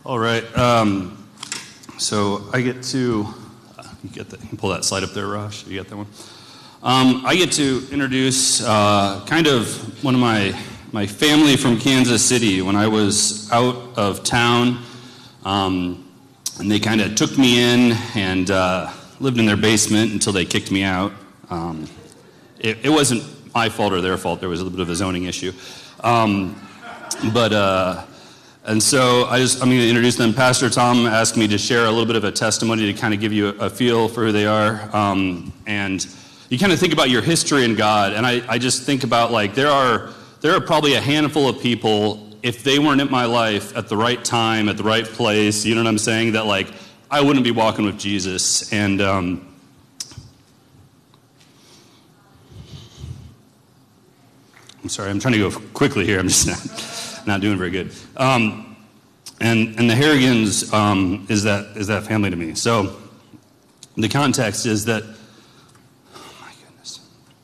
All right. So I get to you can pull that slide up there, Rosh. You got that one? I get to introduce kind of one of my family from Kansas City when I was out of town, and they kind of took me in and lived in their basement until they kicked me out. It wasn't my fault or their fault. There was a little bit of a zoning issue. And so I'm going to introduce them. Pastor Tom asked me to share a little bit of a testimony to kind of give you a feel for who they are. And you kind of think about your history in God, and I just think about, like, there are probably a handful of people, if they weren't in my life at the right time, at the right place, you know what I'm saying, that, like, I wouldn't be walking with Jesus. And I'm sorry, I'm trying to go quickly here. I'm just not doing very good. And the Harrigans is that family to me. So the context is that, oh my goodness.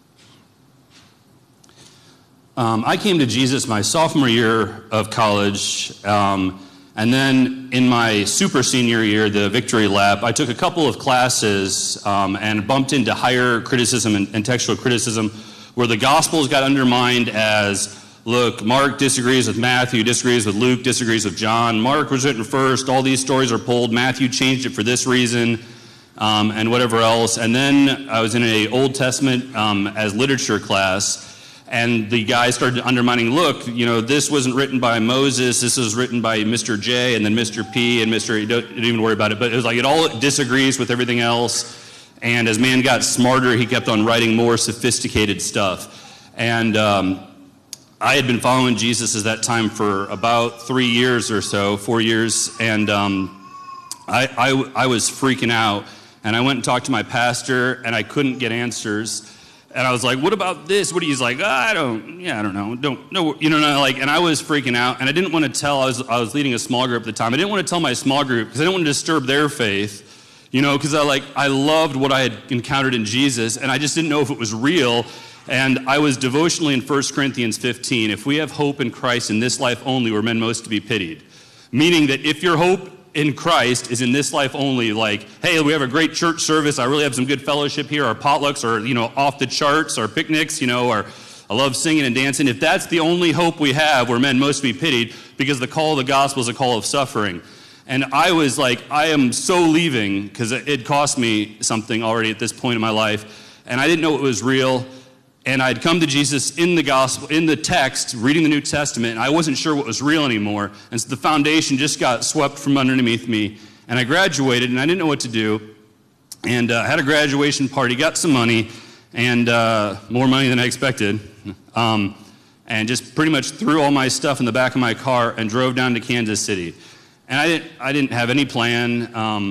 I came to Jesus my sophomore year of college, and then in my super senior year, the Victory Lap, I took a couple of classes and bumped into higher criticism and textual criticism, where the Gospels got undermined as, look, Mark disagrees with Matthew, disagrees with Luke, disagrees with John. Mark was written first. All these stories are pulled. Matthew changed it for this reason, and whatever else. And then I was in an Old Testament as literature class, and the guy started undermining, look, you know, this wasn't written by Moses. This was written by Mr. J and then Mr. P and Mr. Don't even worry about it. But it was like it all disagrees with everything else. And as man got smarter, he kept on writing more sophisticated stuff. And I had been following Jesus at that time for about 3 years or so, 4 years, and I was freaking out. And I went and talked to my pastor, and I couldn't get answers. And I was like, "What about this?" He's like, I don't know, you know, like. And I was freaking out, and I didn't want to tell. I was leading a small group at the time. I didn't want to tell my small group because I didn't want to disturb their faith. You know, because I loved what I had encountered in Jesus, and I just didn't know if it was real. And I was devotionally in 1 Corinthians 15, if we have hope in Christ in this life only, we're men most to be pitied. Meaning that if your hope in Christ is in this life only, like, hey, we have a great church service, I really have some good fellowship here, our potlucks are, you know, off the charts, our picnics, you know, I love singing and dancing. If that's the only hope we have, we're men most to be pitied, because the call of the gospel is a call of suffering. And I was like, I am so leaving, because it cost me something already at this point in my life, and I didn't know it was real. And I'd come to Jesus in the gospel, in the text, reading the New Testament, and I wasn't sure what was real anymore. And so the foundation just got swept from underneath me. And I graduated, and I didn't know what to do. And had a graduation party, got some money, and more money than I expected. And just pretty much threw all my stuff in the back of my car and drove down to Kansas City. And I didn't have any plan.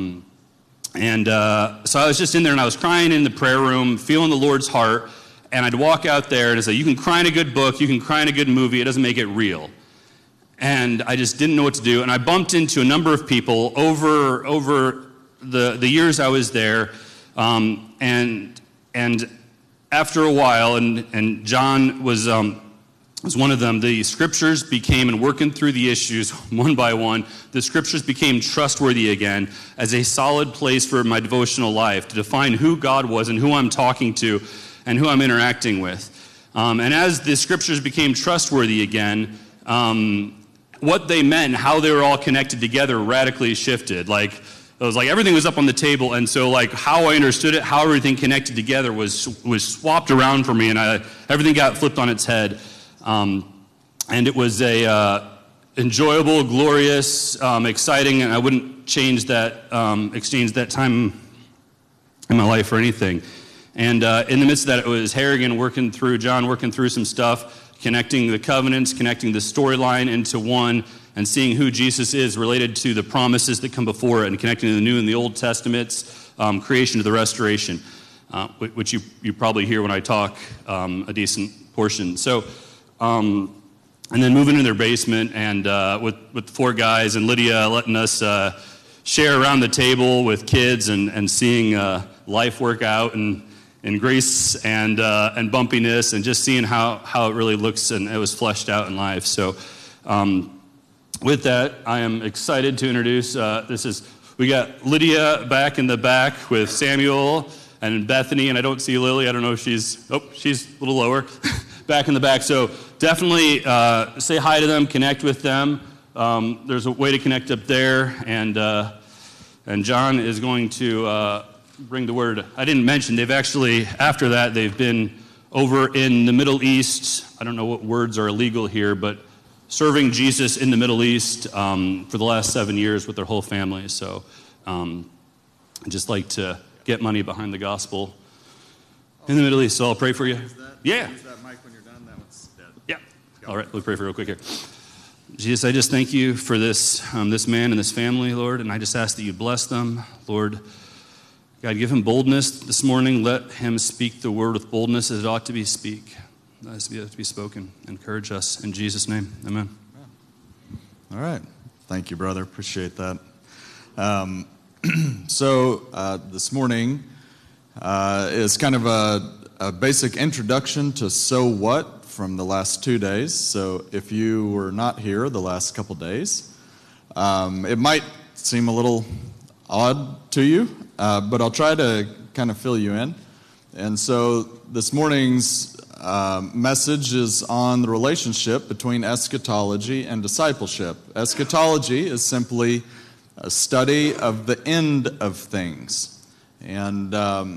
So I was just in there, and I was crying in the prayer room, feeling the Lord's heart. And I'd walk out there and I'd say, you can cry in a good book, you can cry in a good movie, it doesn't make it real. And I just didn't know what to do. And I bumped into a number of people over the years I was there. And after a while, and John was one of them, the scriptures became, and working through the issues one by one, the scriptures became trustworthy again as a solid place for my devotional life to define who God was and who I'm talking to and who I'm interacting with. And as the scriptures became trustworthy again, what they meant, how they were all connected together radically shifted. Like, it was like everything was up on the table, and so like how I understood it, how everything connected together was swapped around for me, and everything got flipped on its head. And it was a enjoyable, glorious, exciting, and I wouldn't exchange that time in my life for anything. And in the midst of that, it was Harrigan John working through some stuff, connecting the covenants, connecting the storyline into one, and seeing who Jesus is related to the promises that come before it, and connecting the New and the Old Testaments, creation to the restoration, which you probably hear when I talk a decent portion. So, and then moving into their basement, and with 4 guys, and Lydia letting us share around the table with kids, and seeing life work out, and grace and bumpiness, and just seeing how it really looks, and it was fleshed out in life. So with that, I am excited to introduce, we got Lydia back in the back with Samuel and Bethany, and I don't see Lily. I don't know if she's a little lower, back in the back. So definitely say hi to them, connect with them. There's a way to connect up there, and John is going to bring the word. I didn't mention, they've actually, after that, they've been over in the Middle East. I don't know what words are illegal here, but serving Jesus in the Middle East for the last 7 years with their whole family. So I'd just like to get money behind the gospel in the Middle East. So I'll pray for you. Yeah. Use that mic when you're done. That one's dead. Yeah. All right. We'll pray for you real quick here. Jesus, I just thank you for this man and this family, Lord, and I just ask that you bless them, Lord. God, give him boldness this morning. Let him speak the word with boldness as it ought to be spoken. Encourage us in Jesus' name. Amen. All right. Thank you, brother. Appreciate that. So this morning is kind of a basic introduction to So What from the last 2 days. So if you were not here the last couple days, it might seem a little odd to you, but I'll try to kind of fill you in. And so this morning's message is on the relationship between eschatology and discipleship. Eschatology is simply a study of the end of things. And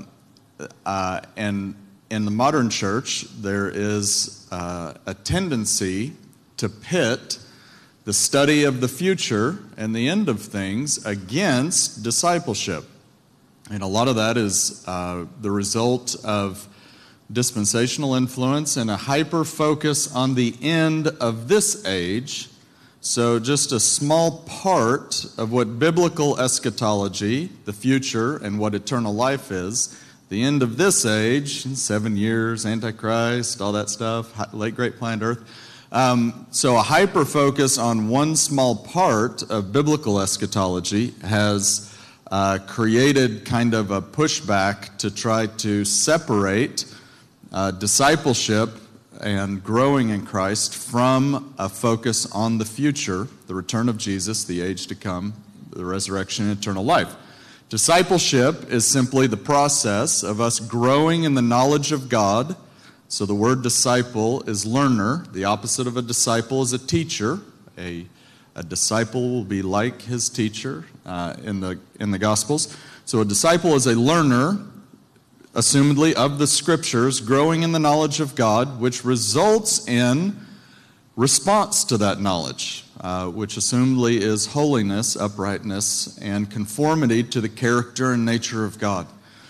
in the modern church, there is a tendency to pit the study of the future and the end of things against discipleship. And a lot of that is the result of dispensational influence and a hyper-focus on the end of this age. So just a small part of what biblical eschatology, the future, and what eternal life is, the end of this age, 7 years, Antichrist, all that stuff, late great planet Earth. So a hyper-focus on one small part of biblical eschatology has created kind of a pushback to try to separate discipleship and growing in Christ from a focus on the future, the return of Jesus, the age to come, the resurrection, and eternal life. Discipleship is simply the process of us growing in the knowledge of God. So the word disciple is learner. The opposite of a disciple is a teacher. A disciple will be like his teacher in the Gospels. So a disciple is a learner, assumedly of the Scriptures, growing in the knowledge of God, which results in response to that knowledge, which assumedly is holiness, uprightness, and conformity to the character and nature of God.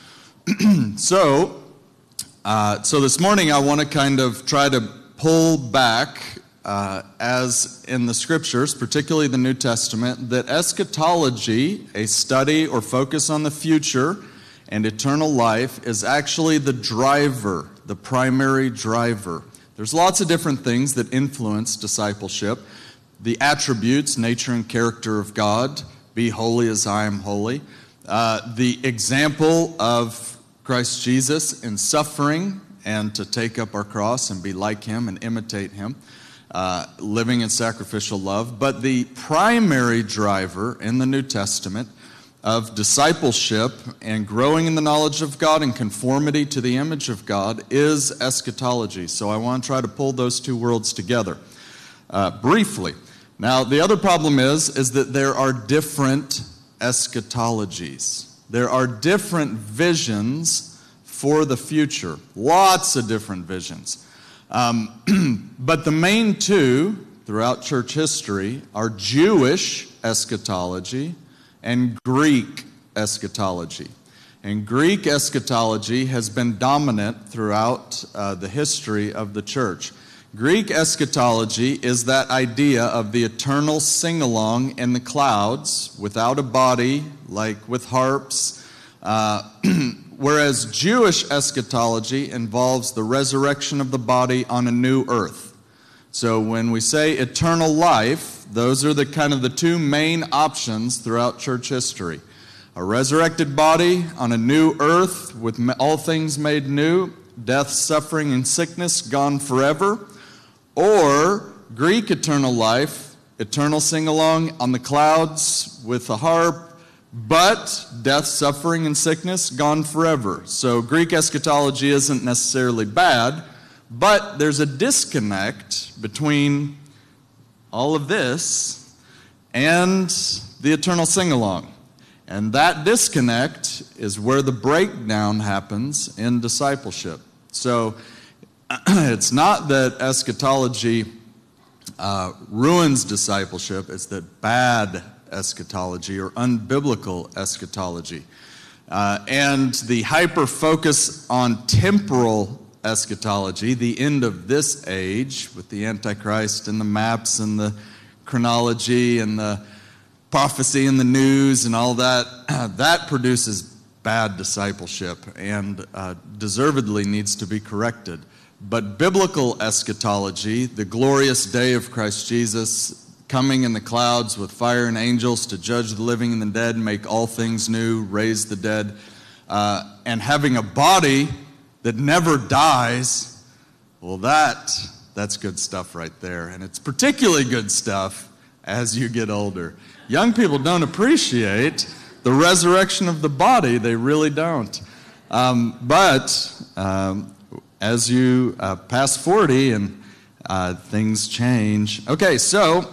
So this morning I want to kind of try to pull back, as in the Scriptures, particularly the New Testament, that eschatology, a study or focus on the future and eternal life, is actually the driver, the primary driver. There's lots of different things that influence discipleship. The attributes, nature and character of God, be holy as I am holy. The example of Christ Jesus in suffering and to take up our cross and be like him and imitate him, living in sacrificial love. But the primary driver in the New Testament of discipleship and growing in the knowledge of God and conformity to the image of God is eschatology. So I want to try to pull those two worlds together briefly. Now, the other problem is that there are different eschatologies. There are different visions for the future. Lots of different visions. But the main two throughout church history are Jewish eschatology and Greek eschatology. And Greek eschatology has been dominant throughout the history of the church. Greek eschatology is that idea of the eternal sing-along in the clouds without a body, like with harps, whereas Jewish eschatology involves the resurrection of the body on a new earth. So when we say eternal life, those are the kind of the two main options throughout church history. A resurrected body on a new earth with all things made new, death, suffering, and sickness gone forever. Or Greek eternal life, eternal sing-along on the clouds with a harp, but death, suffering, and sickness gone forever. So Greek eschatology isn't necessarily bad, but there's a disconnect between all of this and the eternal sing-along. And that disconnect is where the breakdown happens in discipleship. So it's not that eschatology ruins discipleship, it's that bad eschatology or unbiblical eschatology. And the hyper-focus on temporal eschatology, the end of this age, with the Antichrist and the maps and the chronology and the prophecy and the news and all that, that produces bad discipleship and deservedly needs to be corrected. But biblical eschatology, the glorious day of Christ Jesus, coming in the clouds with fire and angels to judge the living and the dead, make all things new, raise the dead, and having a body that never dies, well, that's good stuff right there. And it's particularly good stuff as you get older. Young people don't appreciate the resurrection of the body. They really don't. But as you pass 40 and things change. Okay, so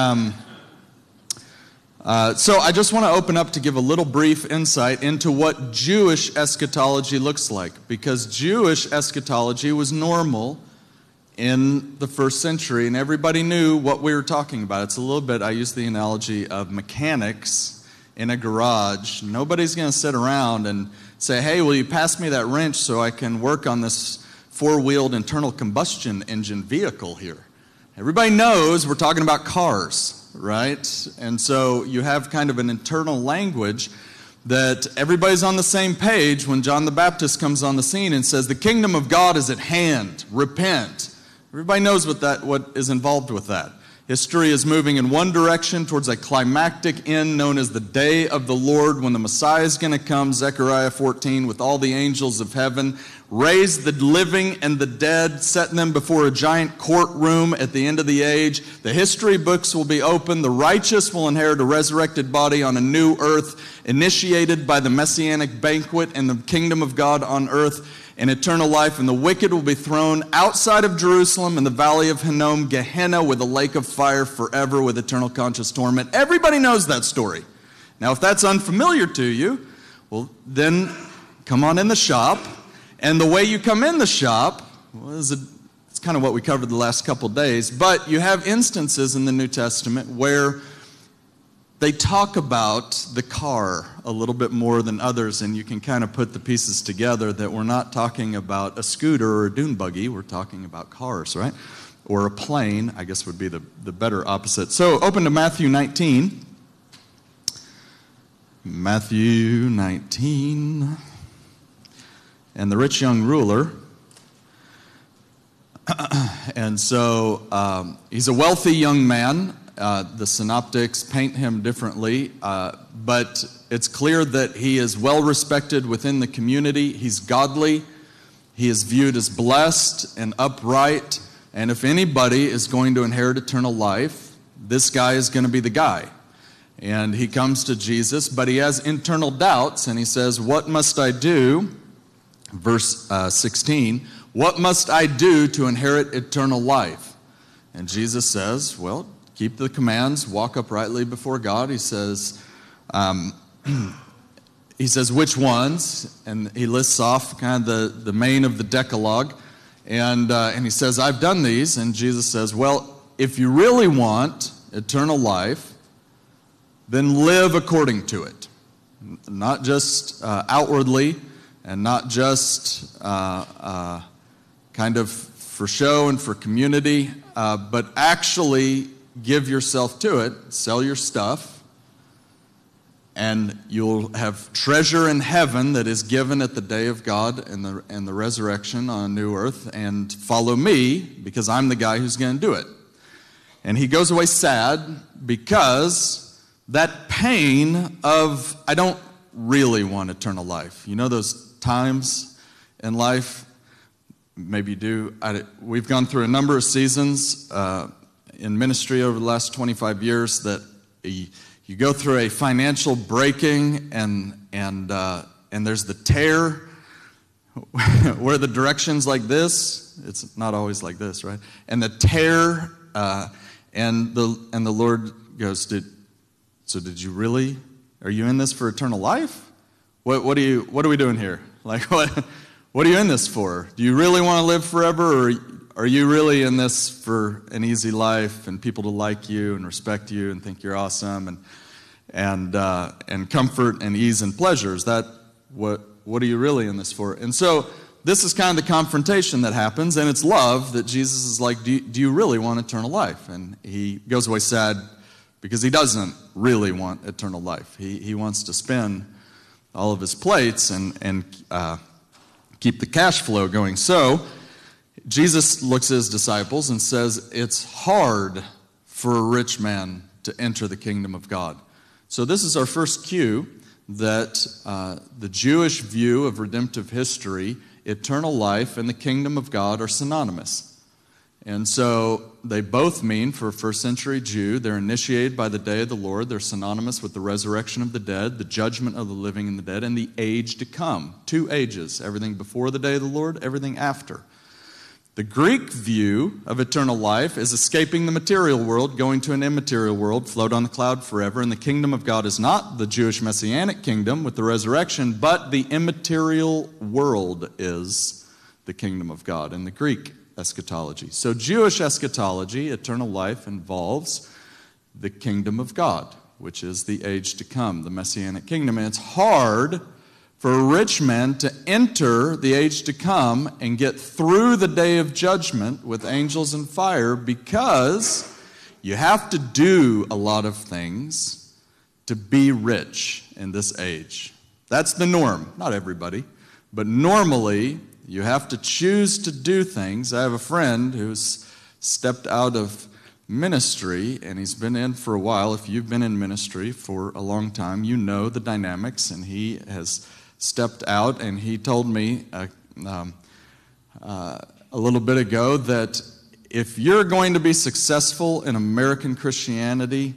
I just want to open up to give a little brief insight into what Jewish eschatology looks like, because Jewish eschatology was normal in the first century, and everybody knew what we were talking about. It's a little bit, I use the analogy of mechanics in a garage. Nobody's going to sit around and say, hey, will you pass me that wrench so I can work on this four-wheeled internal combustion engine vehicle here? Everybody knows we're talking about cars, right? And so you have kind of an internal language that everybody's on the same page when John the Baptist comes on the scene and says, the kingdom of God is at hand, repent. Everybody knows what is involved with that. History is moving in one direction towards a climactic end known as the day of the Lord, when the Messiah is going to come, Zechariah 14, with all the angels of heaven, raise the living and the dead, set them before a giant courtroom at the end of the age. The history books will be open. The righteous will inherit a resurrected body on a new earth, initiated by the messianic banquet and the kingdom of God on earth in eternal life. And the wicked will be thrown outside of Jerusalem in the valley of Hinnom, Gehenna, with a lake of fire forever with eternal conscious torment. Everybody knows that story. Now, if that's unfamiliar to you, well, then come on in the shop. And the way you come in the shop, it's kind of what we covered the last couple days, but you have instances in the New Testament where they talk about the car a little bit more than others, and you can kind of put the pieces together that we're not talking about a scooter or a dune buggy, we're talking about cars, right? Or a plane, I guess would be the better opposite. So open to Matthew 19. Matthew 19. And the rich young ruler, and so he's a wealthy young man. The synoptics paint him differently, but it's clear that he is well respected within the community. He's godly. He is viewed as blessed and upright. And if anybody is going to inherit eternal life, this guy is going to be the guy. And he comes to Jesus, but he has internal doubts, and he says, what must I do? Verse 16, what must I do to inherit eternal life? And Jesus says, well, keep the commands, walk uprightly before God. He says, which ones? And he lists off kind of the main of the Decalogue. And he says, I've done these. And Jesus says, well, if you really want eternal life, then live according to it. Not just outwardly, and not just kind of for show and for community, but actually give yourself to it, sell your stuff, and you'll have treasure in heaven that is given at the day of God and the resurrection on a new earth, and follow me, because I'm the guy who's going to do it. And he goes away sad, because that pain of, I don't really want eternal life. You know those times in life, maybe you do. We've gone through a number of seasons in ministry over the last 25 years that you go through a financial breaking and there's the tear where the direction's like this. It's not always like this, right? And the tear, and the Lord goes, did you really? Are you in this for eternal life? What are we doing here? Like what are you in this for? Do you really want to live forever, or are you really in this for an easy life and people to like you and respect you and think you're awesome and comfort and ease and pleasure? Is that what are you really in this for? And so this is kind of the confrontation that happens, and it's love that Jesus is like, do you really want eternal life? And he goes away sad because he doesn't really want eternal life. He wants to spin all of his plates and keep the cash flow going. So Jesus looks at his disciples and says, it's hard for a rich man to enter the kingdom of God. So this is our first cue that the Jewish view of redemptive history, eternal life, and the kingdom of God are synonymous. And so they both mean, for a first century Jew, they're initiated by the day of the Lord. They're synonymous with the resurrection of the dead, the judgment of the living and the dead, and the age to come. 2 ages, everything before the day of the Lord, everything after. The Greek view of eternal life is escaping the material world, going to an immaterial world, float on the cloud forever. And the kingdom of God is not the Jewish messianic kingdom with the resurrection, but the immaterial world is the kingdom of God in the Greek eschatology. So Jewish eschatology, eternal life, involves the kingdom of God, which is the age to come, the messianic kingdom. And it's hard for a rich man to enter the age to come and get through the day of judgment with angels and fire, because you have to do a lot of things to be rich in this age. That's the norm. Not everybody, but normally you have to choose to do things. I have a friend who's stepped out of ministry, and he's been in for a while. If you've been in ministry for a long time, you know the dynamics, and he has stepped out, and he told me a little bit ago that if you're going to be successful in American Christianity,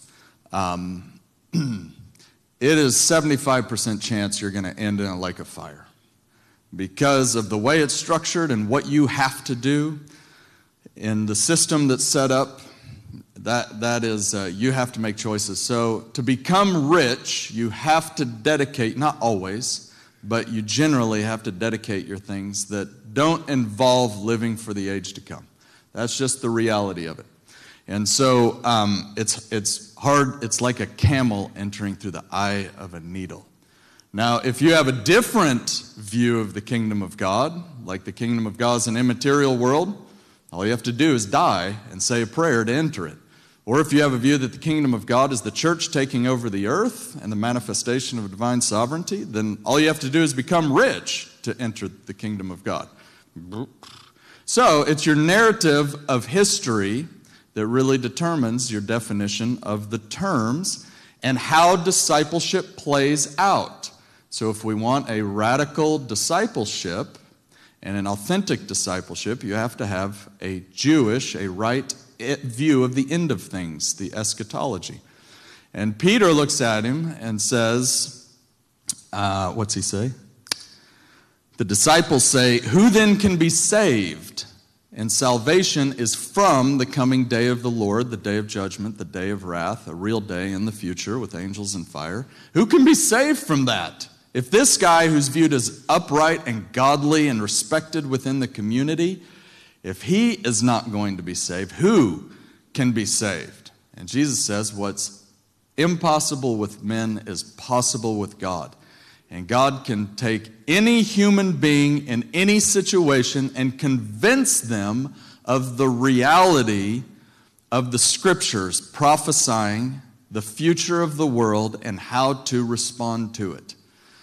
it is 75% chance you're going to end in a lake of fire because of the way it's structured and what you have to do in the system that's set up. That is, you have to make choices. So to become rich, you have to dedicate, not always, but you generally have to dedicate your things that don't involve living for the age to come. That's just the reality of it. And so it's hard. It's like a camel entering through the eye of a needle. Now, if you have a different view of the kingdom of God, like the kingdom of God is an immaterial world, all you have to do is die and say a prayer to enter it. Or if you have a view that the kingdom of God is the church taking over the earth and the manifestation of divine sovereignty, then all you have to do is become rich to enter the kingdom of God. So it's your narrative of history that really determines your definition of the terms and how discipleship plays out. So if we want a radical discipleship and an authentic discipleship, you have to have a Jewish, a right view of the end of things, the eschatology. And Peter looks at him and says, what's he say? The disciples say, "Who then can be saved?" And salvation is from the coming day of the Lord, the day of judgment, the day of wrath, a real day in the future with angels and fire. Who can be saved from that? If this guy who's viewed as upright and godly and respected within the community, if he is not going to be saved, who can be saved? And Jesus says what's impossible with men is possible with God. And God can take any human being in any situation and convince them of the reality of the Scriptures prophesying the future of the world and how to respond to it.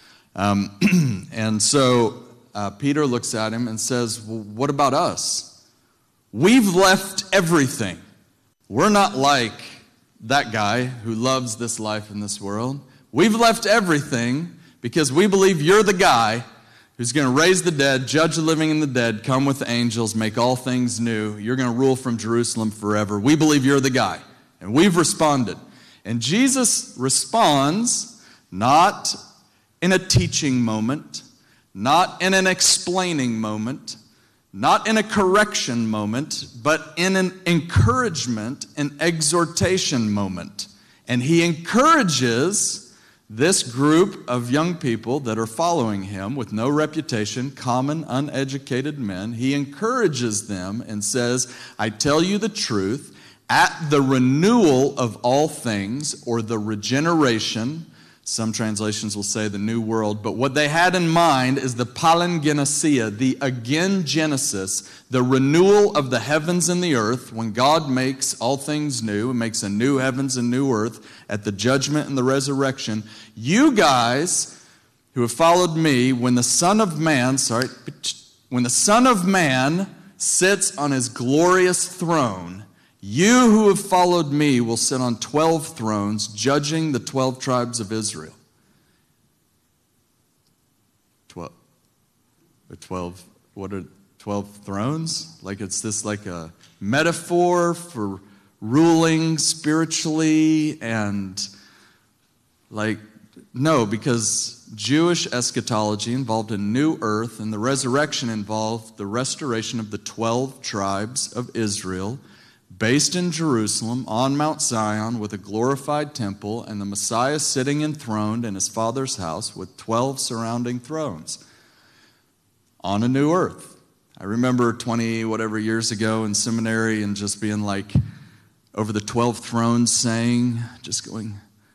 And so Peter looks at him and says, well, what about us? We've left everything. We're not like that guy who loves this life in this world. We've left everything because we believe you're the guy who's going to raise the dead, judge the living and the dead, come with the angels, make all things new. You're going to rule from Jerusalem forever. We believe you're the guy. And we've responded. And Jesus responds not in a teaching moment, not in an explaining moment, not in a correction moment, but in an encouragement and exhortation moment. And he encourages this group of young people that are following him with no reputation, common, uneducated men. He encourages them and says, I tell you the truth, at the renewal of all things, or the regeneration, some translations will say the new world, but what they had in mind is the palingenesia, the again Genesis, the renewal of the heavens and the earth, when God makes all things new, and makes a new heavens and new earth at the judgment and the resurrection. You guys who have followed me, when the Son of Man sits on his glorious throne, you who have followed me will sit on 12 thrones, judging the 12 tribes of Israel. 12. What are 12 thrones? Like it's this like a metaphor for ruling spiritually and like, no, because Jewish eschatology involved a new earth and the resurrection involved the restoration of the 12 tribes of Israel, based in Jerusalem on Mount Zion with a glorified temple and the Messiah sitting enthroned in his Father's house with 12 surrounding thrones on a new earth. I remember 20 whatever years ago in seminary and just being like over the 12 thrones saying, just going,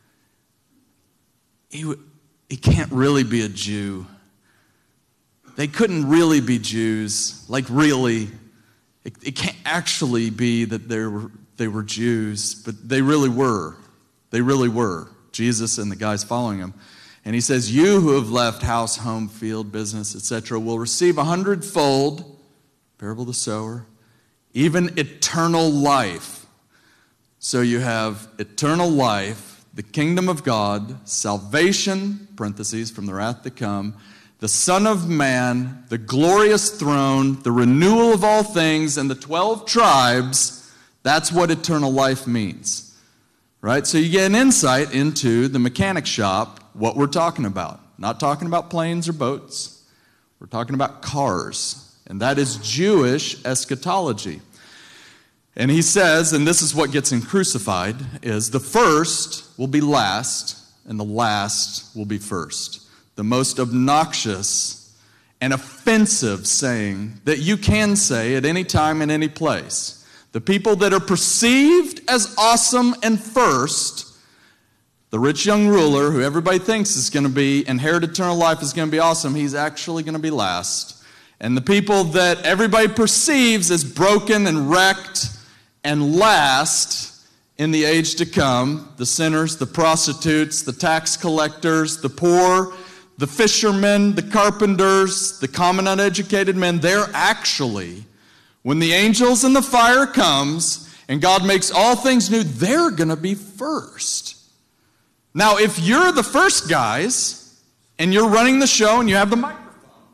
he can't really be a Jew. They couldn't really be Jews, like really. It can't actually be that they were Jews, but they really were. They really were. Jesus and the guys following him. And he says, you who have left house, home, field, business, etc., will receive 100-fold, parable of the sower, even eternal life. So you have eternal life, the kingdom of God, salvation, parentheses, from the wrath to come, the Son of Man, the glorious throne, the renewal of all things, and the 12 tribes. That's what eternal life means. Right? So you get an insight into the mechanic shop, what we're talking about. Not talking about planes or boats. We're talking about cars. And that is Jewish eschatology. And he says, and this is what gets him crucified, is the first will be last, and the last will be first. The most obnoxious and offensive saying that you can say at any time in any place. The people that are perceived as awesome and first, the rich young ruler who everybody thinks is going to be inherit eternal life is going to be awesome, he's actually going to be last. And the people that everybody perceives as broken and wrecked and last in the age to come, the sinners, the prostitutes, the tax collectors, the poor, the fishermen, the carpenters, the common uneducated men, they're actually, when the angels and the fire comes and God makes all things new, they're going to be first. Now, if you're the first guys and you're running the show and you have the microphone,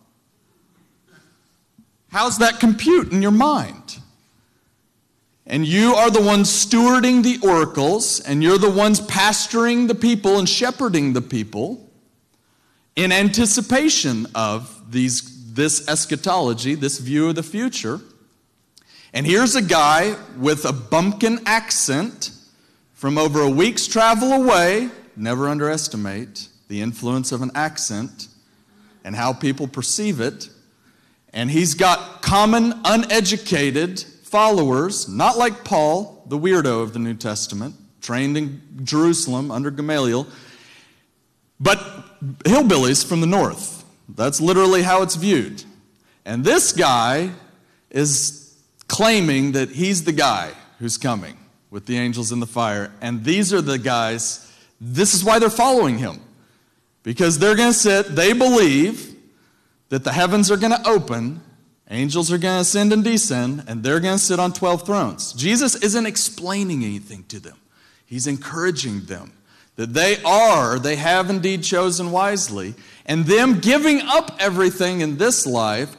how's that compute in your mind? And you are the ones stewarding the oracles, and you're the ones pastoring the people and shepherding the people in anticipation of this eschatology, this view of the future. And here's a guy with a bumpkin accent from over a week's travel away. Never underestimate the influence of an accent and how people perceive it. And he's got common, uneducated followers, not like Paul, the weirdo of the New Testament, trained in Jerusalem under Gamaliel, but hillbillies from the north. That's literally how it's viewed. And this guy is claiming that he's the guy who's coming with the angels in the fire. And these are the guys, this is why they're following him. Because they're going to sit, they believe that the heavens are going to open, angels are going to ascend and descend, and they're going to sit on 12 thrones. Jesus isn't explaining anything to them. He's encouraging them. that they have indeed chosen wisely, and them giving up everything in this life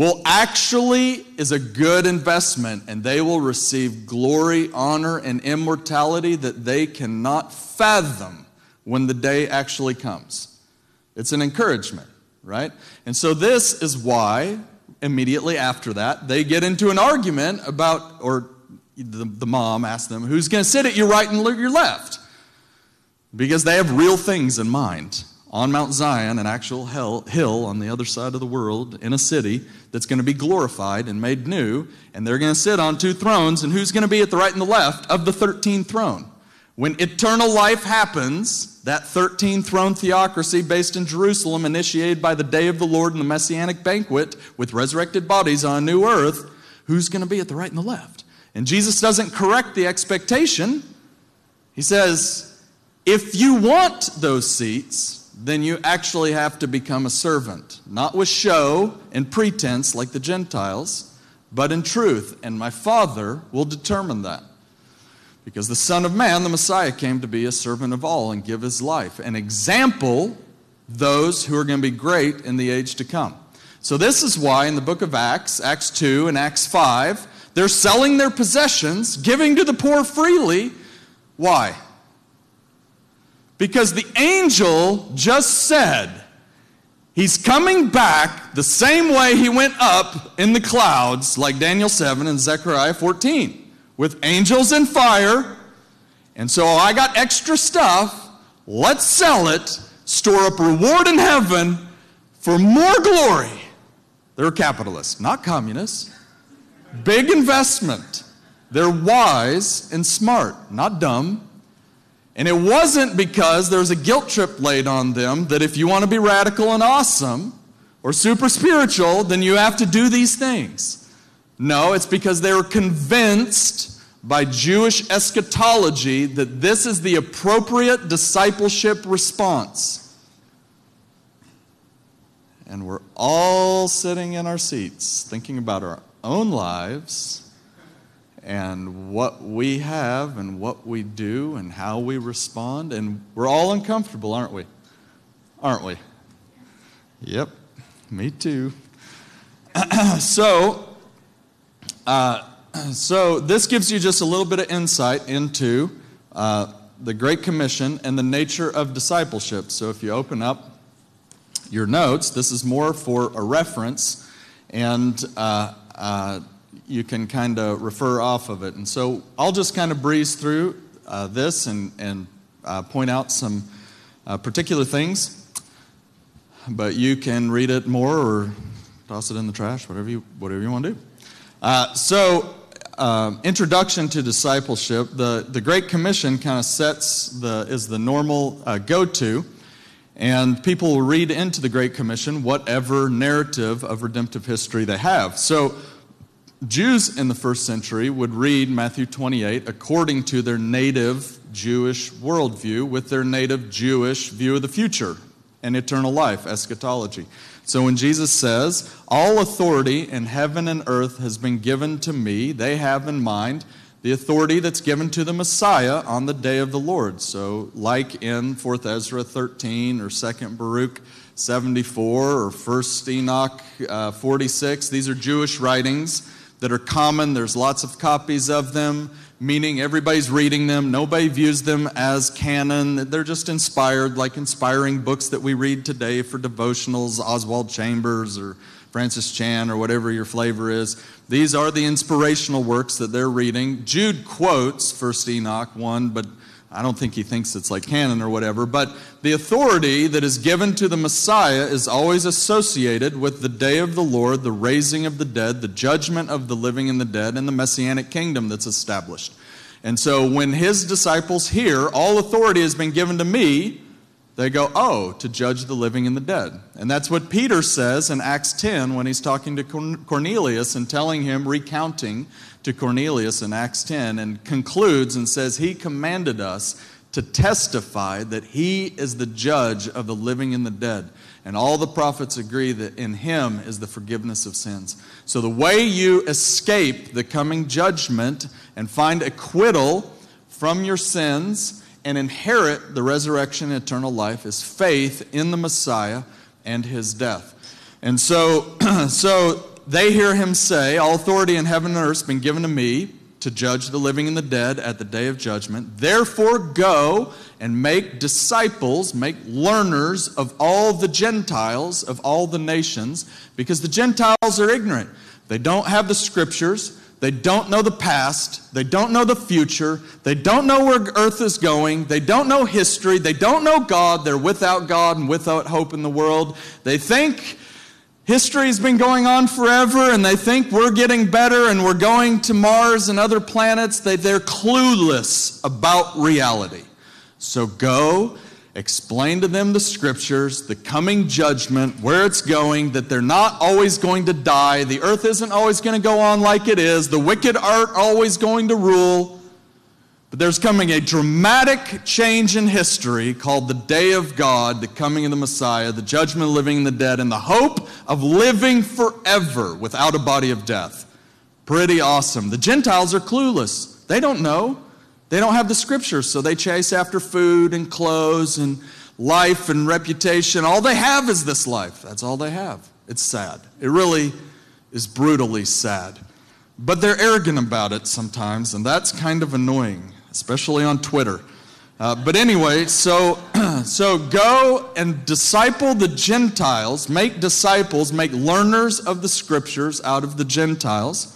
is a good investment, and they will receive glory, honor, and immortality that they cannot fathom when the day actually comes. It's an encouragement, right? And so this is why, immediately after that, they get into an argument about, or the mom asks them, who's going to sit at your right and your left? Because they have real things in mind. On Mount Zion, an actual hill on the other side of the world, in a city that's going to be glorified and made new, and they're going to sit on two thrones, and who's going to be at the right and the left of the 13th throne? When eternal life happens, that 13th throne theocracy based in Jerusalem, initiated by the day of the Lord and the Messianic banquet with resurrected bodies on a new earth, who's going to be at the right and the left? And Jesus doesn't correct the expectation. He says, if you want those seats, then you actually have to become a servant, not with show and pretense like the Gentiles, but in truth. And my Father will determine that. Because the Son of Man, the Messiah, came to be a servant of all and give his life, an example those who are going to be great in the age to come. So this is why in the book of Acts, Acts 2 and Acts 5, they're selling their possessions, giving to the poor freely. Why? Because the angel just said he's coming back the same way he went up in the clouds, like Daniel 7 and Zechariah 14, with angels and fire. And so I got extra stuff. Let's sell it, store up reward in heaven for more glory. They're capitalists, not communists. Big investment. They're wise and smart, not dumb. And it wasn't because there was a guilt trip laid on them that if you want to be radical and awesome or super spiritual, then you have to do these things. No, it's because they were convinced by Jewish eschatology that this is the appropriate discipleship response. And we're all sitting in our seats thinking about our own lives and what we have and what we do and how we respond, and we're all uncomfortable, aren't we? Aren't we? Yep, me too. So this gives you just a little bit of insight into the Great Commission and the nature of discipleship. So if you open up your notes, this is more for a reference, and you can kind of refer off of it. And so I'll just kind of breeze through this and point out some particular things, but you can read it more or toss it in the trash, whatever you want to do. Introduction to discipleship. The Great Commission kind of is the normal go-to, and people will read into the Great Commission whatever narrative of redemptive history they have. So Jews in the first century would read Matthew 28 according to their native Jewish worldview with their native Jewish view of the future and eternal life, eschatology. So when Jesus says, all authority in heaven and earth has been given to me, they have in mind the authority that's given to the Messiah on the day of the Lord. So like in 4th Ezra 13 or 2nd Baruch 74 or 1st Enoch 46, these are Jewish writings that are common. There's lots of copies of them, meaning everybody's reading them. Nobody views them as canon. They're just inspired, like inspiring books that we read today for devotionals, Oswald Chambers or Francis Chan or whatever your flavor is. These are the inspirational works that they're reading. Jude quotes 1st Enoch 1, but I don't think he thinks it's like canon or whatever. But the authority that is given to the Messiah is always associated with the day of the Lord, the raising of the dead, the judgment of the living and the dead, and the Messianic kingdom that's established. And so when his disciples hear, all authority has been given to me, they go, oh, to judge the living and the dead. And that's what Peter says in Acts 10 when he's talking to Cornelius and telling him, recounting to Cornelius in Acts 10, and concludes and says, he commanded us to testify that he is the judge of the living and the dead. And all the prophets agree that in him is the forgiveness of sins. So the way you escape the coming judgment and find acquittal from your sins and inherit the resurrection and eternal life is faith in the Messiah and his death. And so they hear him say, all authority in heaven and earth has been given to me to judge the living and the dead at the day of judgment. Therefore go and make disciples, make learners of all the Gentiles, of all the nations, because the Gentiles are ignorant. They don't have the scriptures. They don't know the past. They don't know the future. They don't know where earth is going. They don't know history. They don't know God. They're without God and without hope in the world. They think history's been going on forever, and they think we're getting better and we're going to Mars and other planets. They're clueless about reality. So go, explain to them the scriptures, the coming judgment, where it's going, that they're not always going to die. The earth isn't always going to go on like it is. The wicked aren't always going to rule. But there's coming a dramatic change in history called the Day of God, the coming of the Messiah, the judgment of the living and the dead, and the hope of living forever without a body of death. Pretty awesome. The Gentiles are clueless. They don't know. They don't have the scriptures, so they chase after food and clothes and life and reputation. All they have is this life. That's all they have. It's sad. It really is brutally sad. But they're arrogant about it sometimes, and that's kind of annoying, especially on Twitter. But anyway, so go and disciple the Gentiles, make disciples, make learners of the scriptures out of the Gentiles,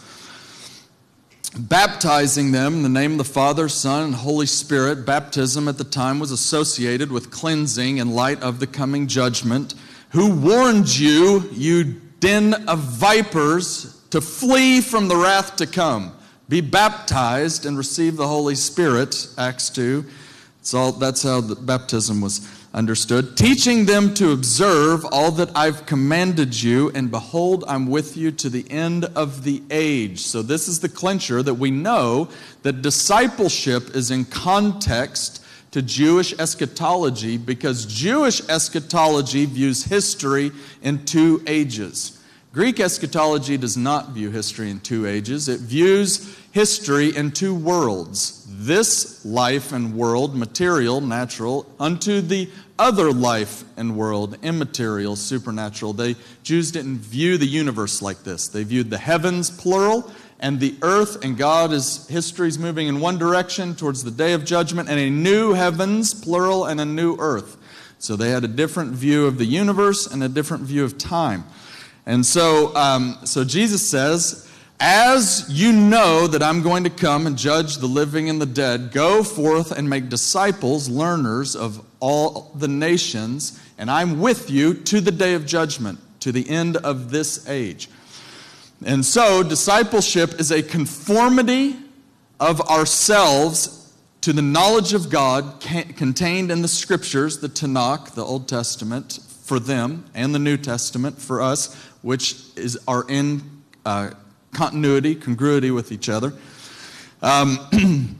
baptizing them in the name of the Father, Son, and Holy Spirit. Baptism at the time was associated with cleansing in light of the coming judgment. Who warned you, you den of vipers, to flee from the wrath to come? Be baptized and receive the Holy Spirit, Acts 2. That's how the baptism was understood. Teaching them to observe all that I've commanded you, and behold, I'm with you to the end of the age. So this is the clincher that we know that discipleship is in context to Jewish eschatology, because Jewish eschatology views history in two ages. Greek eschatology does not view history in two ages. It views history in two worlds. This life and world, material, natural, unto the other life and world, immaterial, supernatural. Jews didn't view the universe like this. They viewed the heavens, plural, and the earth, and history's moving in one direction towards the day of judgment, and a new heavens, plural, and a new earth. So they had a different view of the universe and a different view of time. And so Jesus says, as you know that I'm going to come and judge the living and the dead, go forth and make disciples, learners of all the nations, and I'm with you to the day of judgment, to the end of this age. And so discipleship is a conformity of ourselves to the knowledge of God contained in the scriptures, the Tanakh, the Old Testament for them, and the New Testament for us, which are in continuity, congruity with each other. And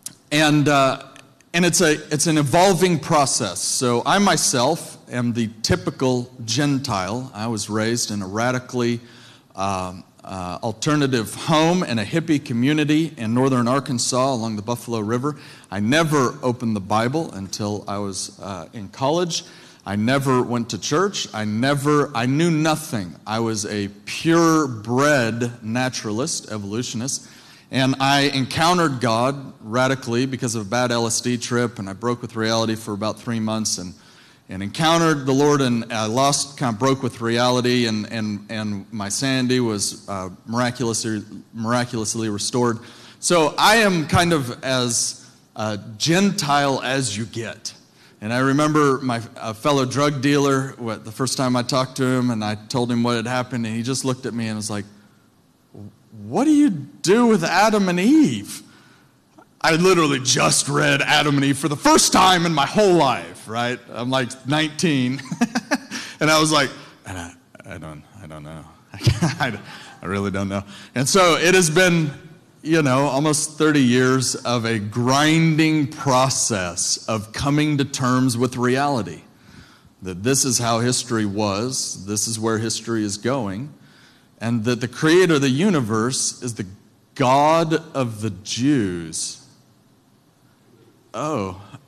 it's an evolving process. So I myself am the typical Gentile. I was raised in a radically alternative home in a hippie community in northern Arkansas along the Buffalo River. I never opened the Bible until I was in college. I never went to church. I knew nothing. I was a purebred naturalist, evolutionist, and I encountered God radically because of a bad LSD trip, and I broke with reality for about 3 months and encountered the Lord, and I broke with reality, and my sanity was miraculously restored. So I am kind of as Gentile as you get. And I remember my fellow drug dealer, the first time I talked to him, and I told him what had happened, and he just looked at me and was like, what do you do with Adam and Eve? I literally just read Adam and Eve for the first time in my whole life, right? I'm like 19. And I was like, I don't know. I really don't know. And so it has been, almost 30 years of a grinding process of coming to terms with reality. That this is how history was, this is where history is going, and that the creator of the universe is the God of the Jews. Oh,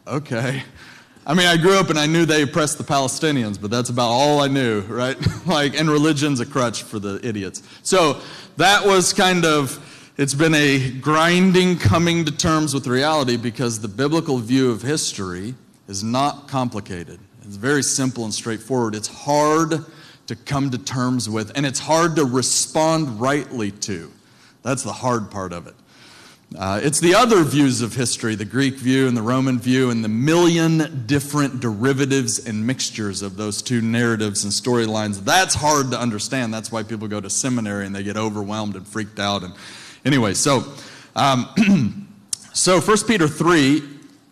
okay. I mean, I grew up and I knew they oppressed the Palestinians, but that's about all I knew, right? And religion's a crutch for the idiots. So that was it's been a grinding coming to terms with reality, because the biblical view of history is not complicated. It's very simple and straightforward. It's hard to come to terms with, and it's hard to respond rightly to. That's the hard part of it. It's the other views of history, the Greek view and the Roman view, and the million different derivatives and mixtures of those two narratives and storylines. That's hard to understand. That's why people go to seminary and they get overwhelmed and freaked out. And anyway, so 1 Peter 3,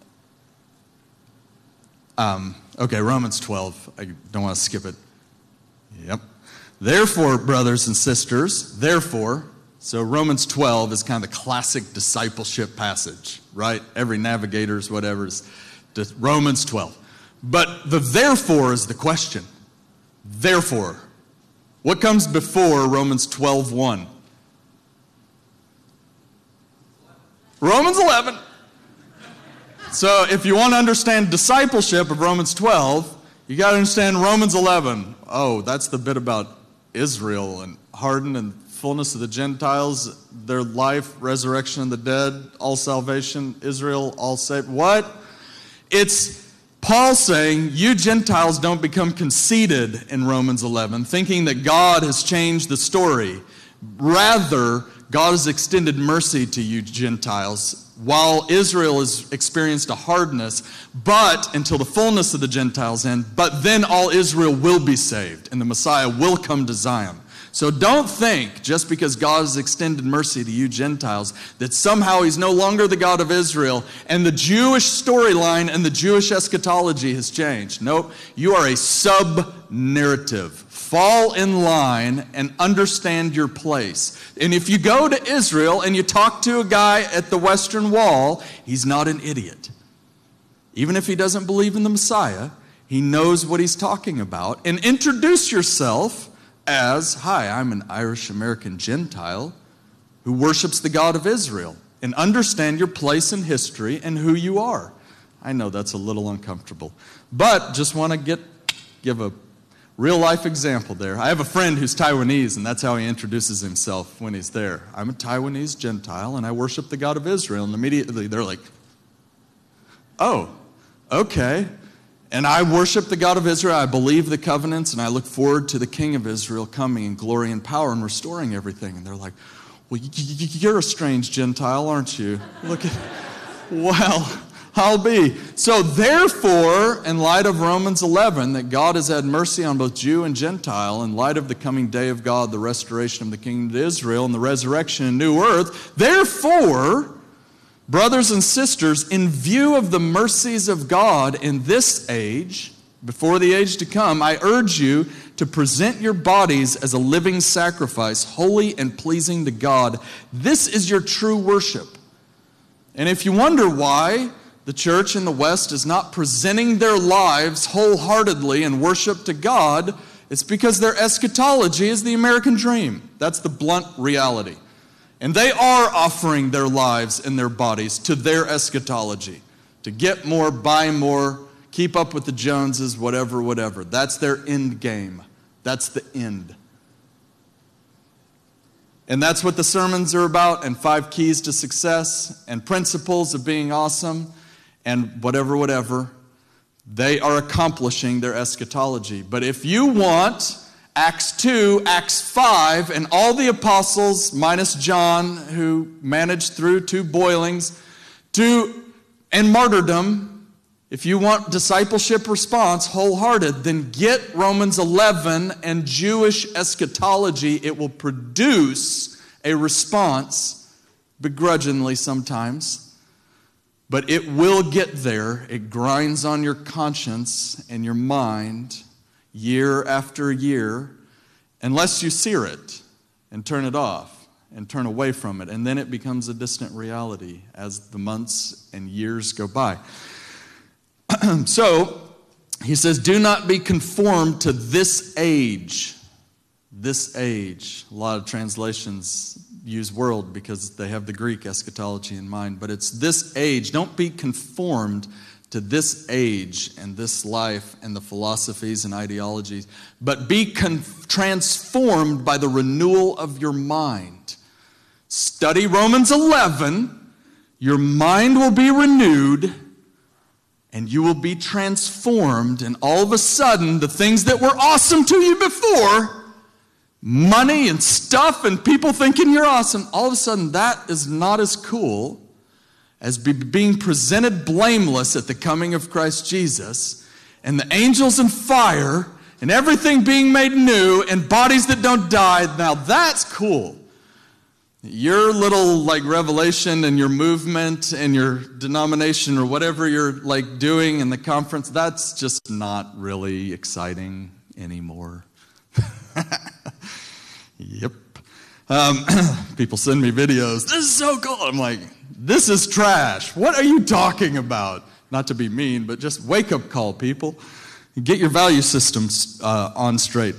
Romans 12. I don't want to skip it. Yep. Therefore, brothers and sisters, so Romans 12 is kind of the classic discipleship passage, right? Every navigator's whatever's Romans 12. But the therefore is the question. Therefore. What comes before Romans 12:1? Romans 11. So if you want to understand discipleship of Romans 12, you got to understand Romans 11. Oh, that's the bit about Israel and hardened and fullness of the Gentiles, their life, resurrection of the dead, all salvation, Israel, all saved. What? It's Paul saying, you Gentiles don't become conceited in Romans 11, thinking that God has changed the story. Rather, God has extended mercy to you Gentiles, while Israel has experienced a hardness, but until the fullness of the Gentiles end, but then all Israel will be saved, and the Messiah will come to Zion. So don't think, just because God has extended mercy to you Gentiles, that somehow He's no longer the God of Israel and the Jewish storyline and the Jewish eschatology has changed. Nope, you are a sub-narrative. Fall in line and understand your place. And if you go to Israel and you talk to a guy at the Western Wall, he's not an idiot. Even if he doesn't believe in the Messiah, he knows what he's talking about. And introduce yourself as, hi, I'm an Irish-American Gentile who worships the God of Israel, and understand your place in history and who you are. I know that's a little uncomfortable, but just want to give a real-life example there. I have a friend who's Taiwanese, and that's how he introduces himself when he's there. I'm a Taiwanese Gentile, and I worship the God of Israel. And immediately they're like, oh, okay. And I worship the God of Israel, I believe the covenants, and I look forward to the King of Israel coming in glory and power and restoring everything. And they're like, well, you're a strange Gentile, aren't you? Look at, well, I'll be. So therefore, in light of Romans 11, that God has had mercy on both Jew and Gentile, in light of the coming day of God, the restoration of the kingdom of Israel, and the resurrection and new earth, therefore, brothers and sisters, in view of the mercies of God in this age, before the age to come, I urge you to present your bodies as a living sacrifice, holy and pleasing to God. This is your true worship. And if you wonder why the church in the West is not presenting their lives wholeheartedly in worship to God, it's because their eschatology is the American dream. That's the blunt reality. And they are offering their lives and their bodies to their eschatology, to get more, buy more, keep up with the Joneses, whatever. That's their end game. That's the end. And that's what the sermons are about, and 5 keys to success, and principles of being awesome, and whatever. They are accomplishing their eschatology. But if you want Acts 2, Acts 5, and all the apostles, minus John, who managed through 2 boilings, and martyrdom, if you want discipleship response wholehearted, then get Romans 11 and Jewish eschatology. It will produce a response, begrudgingly sometimes, but it will get there. It grinds on your conscience and your mind year after year, unless you sear it and turn it off and turn away from it. And then it becomes a distant reality as the months and years go by. So, he says, do not be conformed to this age. This age. A lot of translations use world because they have the Greek eschatology in mind. But it's this age. Don't be conformed to this age and this life and the philosophies and ideologies, but be transformed by the renewal of your mind. Study Romans 11. Your mind will be renewed, and you will be transformed, and all of a sudden, the things that were awesome to you before, money and stuff and people thinking you're awesome, all of a sudden that is not as cool as being presented blameless at the coming of Christ Jesus, and the angels and fire, and everything being made new, and bodies that don't die. Now that's cool. Your little revelation and your movement and your denomination or whatever you're doing in the conference, that's just not really exciting anymore. Yep. People send me videos. This is so cool. I'm like, this is trash. What are you talking about? Not to be mean, but just wake up call, people. Get your value systems on straight.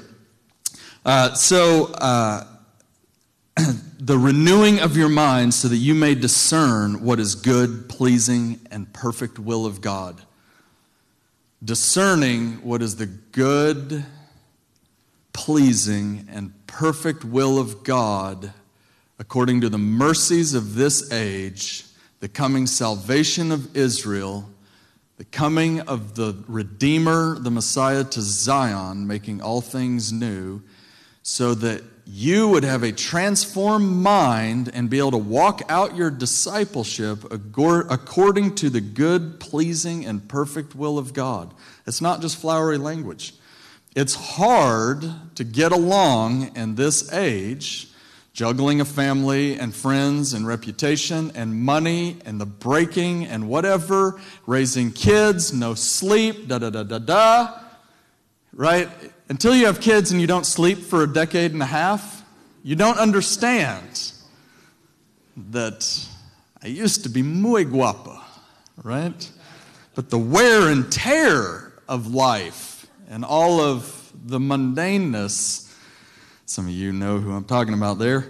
The renewing of your mind so that you may discern what is good, pleasing, and perfect will of God. Discerning what is the good, pleasing, and perfect will of God according to the mercies of this age, the coming salvation of Israel, the coming of the Redeemer, the Messiah, to Zion, making all things new, so that you would have a transformed mind and be able to walk out your discipleship according to the good, pleasing, and perfect will of God. It's not just flowery language. It's hard to get along in this age, juggling a family and friends and reputation and money and the breaking and whatever, raising kids, no sleep, da-da-da-da-da, right? Until you have kids and you don't sleep for a decade and a half, you don't understand that I used to be muy guapa, right? But the wear and tear of life and all of the mundaneness, some of you know who I'm talking about there.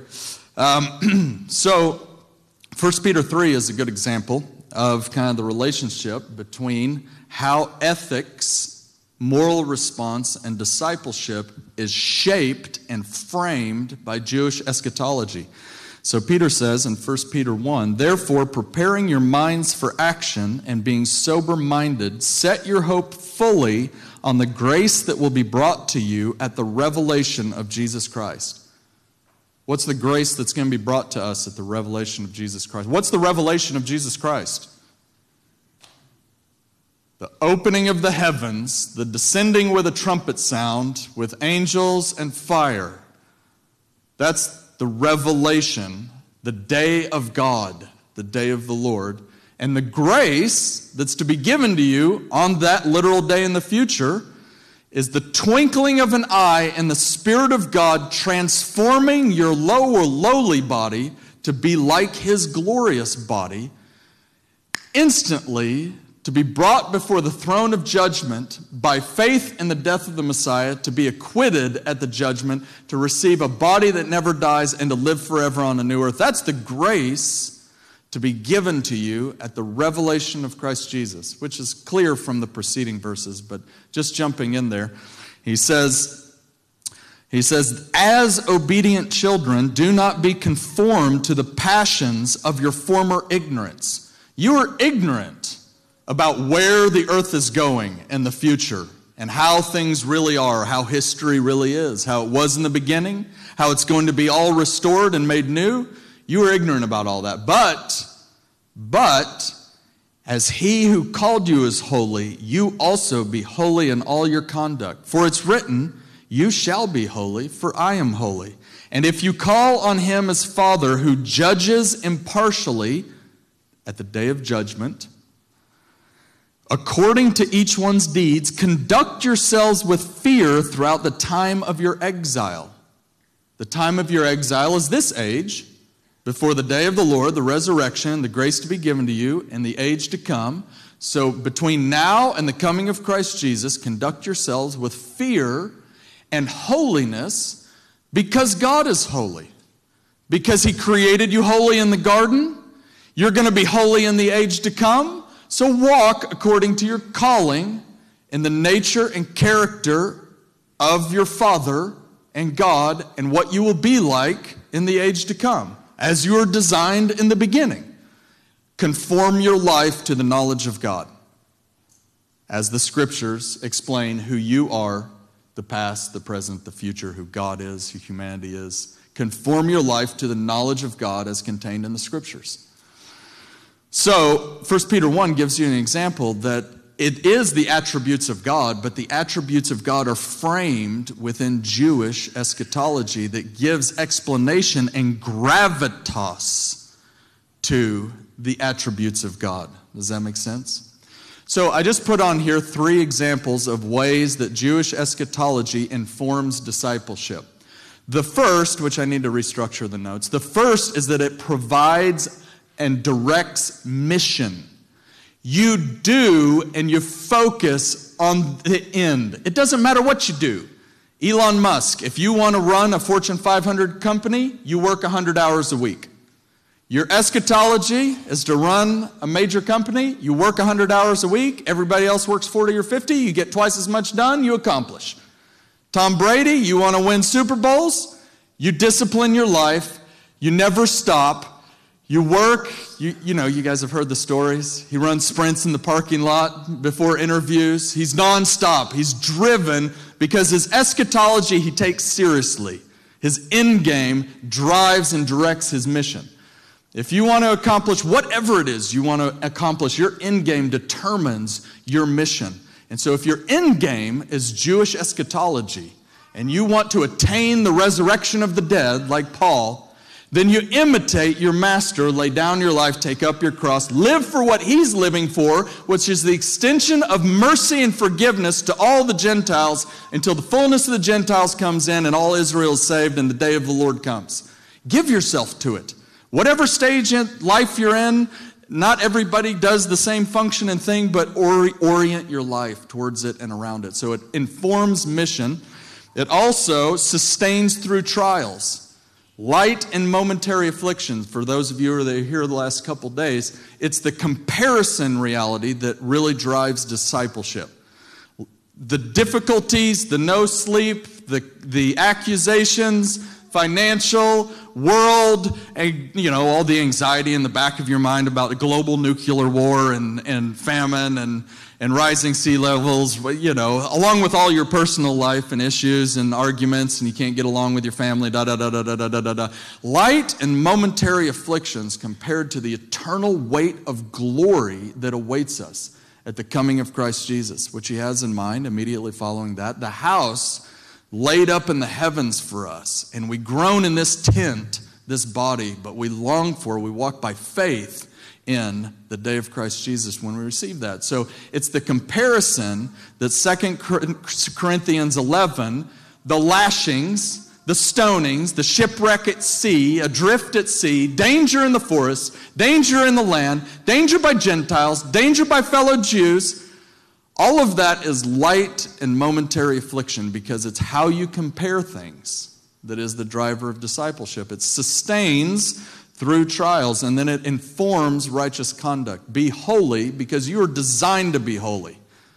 So 1 Peter 3 is a good example of kind of the relationship between how ethics, moral response, and discipleship is shaped and framed by Jewish eschatology. So Peter says in 1 Peter 1, "Therefore, preparing your minds for action and being sober-minded, set your hope fully on the grace that will be brought to you at the revelation of Jesus Christ." What's the grace that's going to be brought to us at the revelation of Jesus Christ? What's the revelation of Jesus Christ? The opening of the heavens, the descending with a trumpet sound, with angels and fire. That's the revelation, the day of God, the day of the Lord. And the grace that's to be given to you on that literal day in the future is the twinkling of an eye and the Spirit of God transforming your lowly body to be like His glorious body, instantly to be brought before the throne of judgment by faith in the death of the Messiah, to be acquitted at the judgment, to receive a body that never dies and to live forever on a new earth. That's the grace to be given to you at the revelation of Christ Jesus, which is clear from the preceding verses, but just jumping in there. He says, "As obedient children, do not be conformed to the passions of your former ignorance." You are ignorant about where the earth is going in the future and how things really are, how history really is, how it was in the beginning, how it's going to be all restored and made new. You are ignorant about all that. But as He who called you is holy, you also be holy in all your conduct. For it's written, "You shall be holy, for I am holy." And if you call on Him as Father who judges impartially at the day of judgment, according to each one's deeds, conduct yourselves with fear throughout the time of your exile. The time of your exile is this age, before the day of the Lord, the resurrection, the grace to be given to you, and the age to come. So between now and the coming of Christ Jesus, conduct yourselves with fear and holiness, because God is holy. Because He created you holy in the garden, you're going to be holy in the age to come. So walk according to your calling in the nature and character of your Father and God and what you will be like in the age to come, as you are designed in the beginning. Conform your life to the knowledge of God, as the Scriptures explain who you are, the past, the present, the future, who God is, who humanity is. Conform your life to the knowledge of God as contained in the Scriptures. So, 1 Peter 1 gives you an example that it is the attributes of God, but the attributes of God are framed within Jewish eschatology that gives explanation and gravitas to the attributes of God. Does that make sense? So I just put on here 3 examples of ways that Jewish eschatology informs discipleship. The first, which I need to restructure the notes, the first is that it provides and directs mission. You do and you focus on the end. It doesn't matter what you do. Elon Musk, if you want to run a Fortune 500 company, you work 100 hours a week. Your eschatology is to run a major company. You work 100 hours a week. Everybody else works 40 or 50. You get twice as much done. You accomplish. Tom Brady, you want to win Super Bowls? You discipline your life. You never stop. You work, you know, you guys have heard the stories. He runs sprints in the parking lot before interviews. He's nonstop. He's driven because his eschatology he takes seriously. His end game drives and directs his mission. If you want to accomplish whatever it is you want to accomplish, your end game determines your mission. And so if your end game is Jewish eschatology and you want to attain the resurrection of the dead like Paul, then you imitate your master, lay down your life, take up your cross, live for what he's living for, which is the extension of mercy and forgiveness to all the Gentiles until the fullness of the Gentiles comes in and all Israel is saved and the day of the Lord comes. Give yourself to it. Whatever stage in life you're in, not everybody does the same function and thing, but orient your life towards it and around it. So it informs mission. It also sustains through trials. Light and momentary afflictions, for those of you that are here the last couple days, it's the comparison reality that really drives discipleship. The difficulties, the no sleep, the accusations, financial, world, and all the anxiety in the back of your mind about the global nuclear war and famine and rising sea levels, along with all your personal life and issues and arguments, and you can't get along with your family, Light and momentary afflictions compared to the eternal weight of glory that awaits us at the coming of Christ Jesus, which he has in mind immediately following that. The house laid up in the heavens for us, and we groan in this tent, this body, but we walk by faith in the day of Christ Jesus when we receive that. So it's the comparison that 2 Corinthians 11, the lashings, the stonings, the shipwreck at sea, adrift at sea, danger in the forest, danger in the land, danger by Gentiles, danger by fellow Jews, all of that is light and momentary affliction because it's how you compare things that is the driver of discipleship. It sustains through trials, and then it informs righteous conduct. Be holy because you are designed to be holy.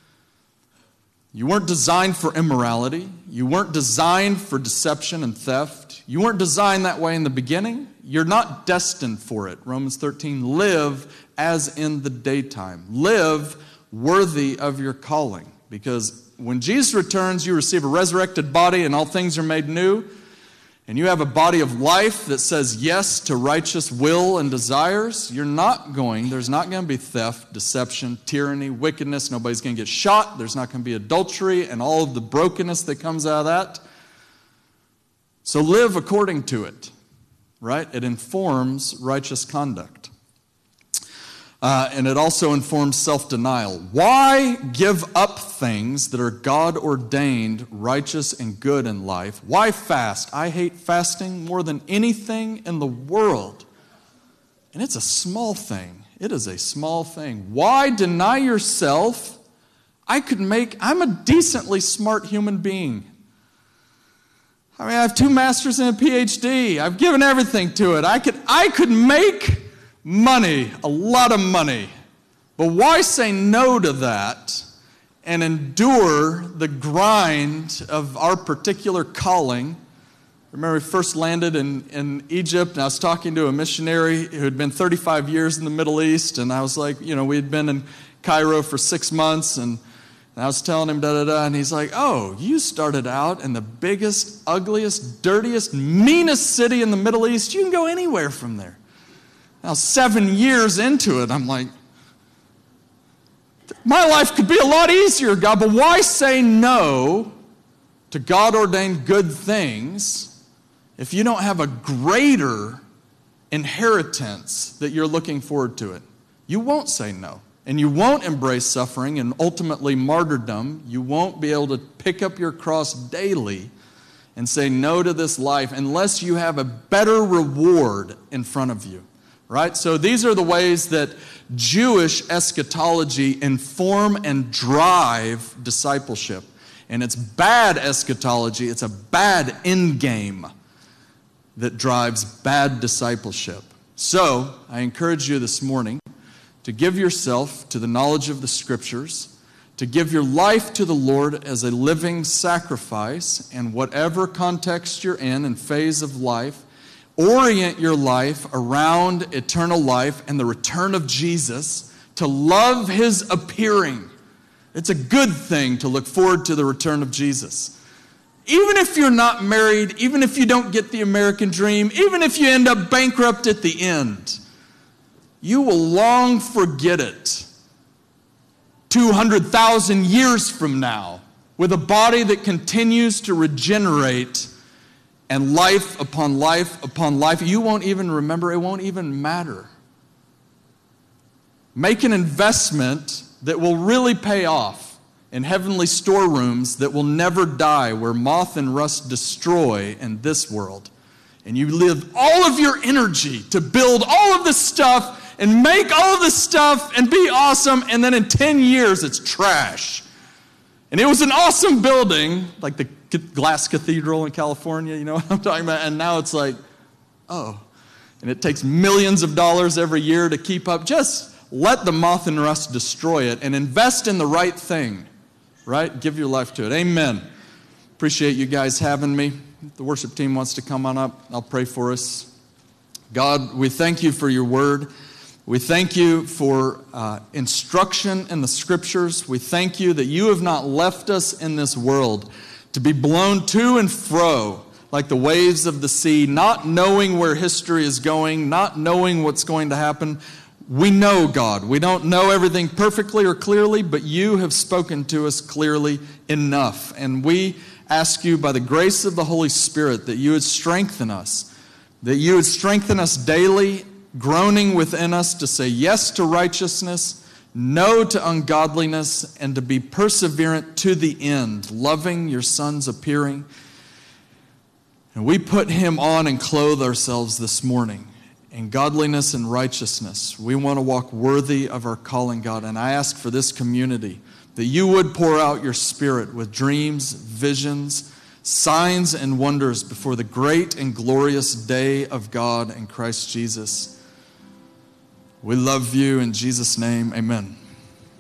You weren't designed for immorality. You weren't designed for deception and theft. You weren't designed that way in the beginning. You're not destined for it. Romans 13, live as in the daytime. Live worthy of your calling. Because when Jesus returns, you receive a resurrected body and all things are made new. And you have a body of life that says yes to righteous will and desires. There's not going to be theft, deception, tyranny, wickedness. Nobody's going to get shot. There's not going to be adultery and all of the brokenness that comes out of that. So live according to it, right? It informs righteous conduct. And it also informs self-denial. Why give up things that are God-ordained, righteous, and good in life? Why fast? I hate fasting more than anything in the world. And it's a small thing. It is a small thing. Why deny yourself? I'm a decently smart human being. I have 2 masters and a PhD. I've given everything to it. I could make money, a lot of money, But why say no to that and endure the grind of our particular calling? I remember we first landed in Egypt, and I was talking to a missionary who had been 35 years in the Middle East, and I was like, we had been in Cairo for 6 months, and I was telling him da-da-da, and he's like, oh, you started out in the biggest, ugliest, dirtiest, meanest city in the Middle East. You can go anywhere from there. Now, 7 years into it, I'm like, my life could be a lot easier, God, but why say no to God-ordained good things if you don't have a greater inheritance that you're looking forward to it? You won't say no. And you won't embrace suffering and ultimately martyrdom. You won't be able to pick up your cross daily and say no to this life unless you have a better reward in front of you. Right? So these are the ways that Jewish eschatology inform and drive discipleship. And it's bad eschatology. It's a bad end game that drives bad discipleship. So I encourage you this morning to give yourself to the knowledge of the Scriptures, to give your life to the Lord as a living sacrifice, and whatever context you're in and phase of life, orient your life around eternal life and the return of Jesus, to love His appearing. It's a good thing to look forward to the return of Jesus. Even if you're not married, even if you don't get the American dream, even if you end up bankrupt at the end, you will long forget it 200,000 years from now with a body that continues to regenerate and life upon life upon life. You won't even remember. It won't even matter. Make an investment that will really pay off in heavenly storerooms that will never die, where moth and rust destroy in this world. And you live all of your energy to build all of this stuff and make all of this stuff and be awesome, and then in 10 years it's trash. And it was an awesome building, like the Glass Cathedral in California, you know what I'm talking about? And now it's like, oh. And it takes millions of dollars every year to keep up. Just let the moth and rust destroy it and invest in the right thing, right? Give your life to it. Amen. Appreciate you guys having me. If the worship team wants to come on up, I'll pray for us. God, we thank you for your word. We thank you for instruction in the Scriptures. We thank you that you have not left us in this world to be blown to and fro like the waves of the sea, not knowing where history is going, not knowing what's going to happen. We know, God. We don't know everything perfectly or clearly, but you have spoken to us clearly enough. And we ask you by the grace of the Holy Spirit that you would strengthen us, daily, groaning within us to say yes to righteousness, no to ungodliness, and to be perseverant to the end, loving your Son's appearing. And we put him on and clothe ourselves this morning in godliness and righteousness. We want to walk worthy of our calling, God. And I ask for this community that you would pour out your Spirit with dreams, visions, signs, and wonders before the great and glorious day of God in Christ Jesus. We love you in Jesus' name. Amen.